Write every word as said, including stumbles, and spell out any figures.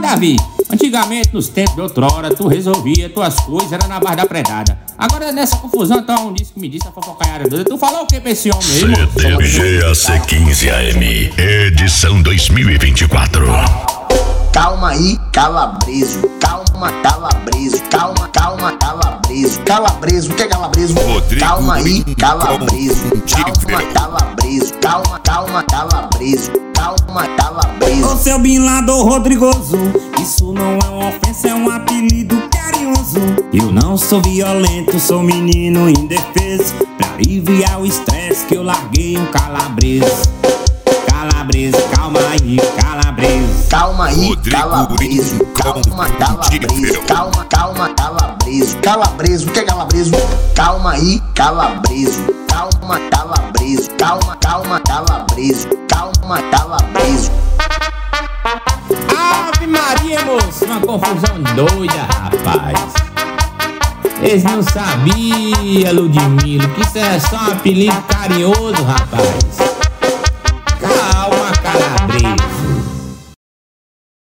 Davi, antigamente, nos tempos de outrora, tu resolvia tuas coisas, era na base da predada. Agora, nessa confusão, então, disse que me disse a fofocaiada doida. Tu falou o que pra esse homem aí, moço? C D G A C quinze A M, edição dois mil e vinte e quatro. Calma aí, calabreso, calma, calabreso, calma, calma, calabreso, calabreso, o que é calabreso? Rodrigo Calma aí, calabreso, Rincon, calma, calabreso, calma, calma, calabreso, calma, calabreso. Ô seu Bin Laden Rodrigoso, isso não é uma ofensa, é um apelido carinhoso. Eu não sou violento, sou menino indefeso. Pra aliviar o estresse que eu larguei um calabreso. Calabreso, calma aí, calabreso. Calma aí, Rodrigo calabreso, Rincon, calma, calabreso, calma, calma, calabreso, calabreso, o que é calabreso? Calma aí, calabreso, calma, calabreso, calma, calma, calabreso, calma, calabreso. Ave Maria, moço, uma confusão doida, rapaz. Eles não sabiam, Ludmilo, que isso é só um apelido carinhoso, rapaz.